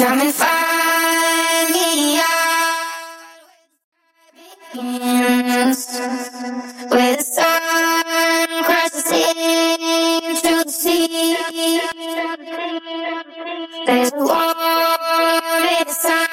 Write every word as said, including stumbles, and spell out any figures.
Come and find me out where the sun crashes into the sea. There's a war in the sun.